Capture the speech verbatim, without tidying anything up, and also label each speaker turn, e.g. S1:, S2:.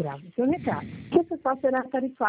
S1: grave o seu recado, que o pessoal será tarifado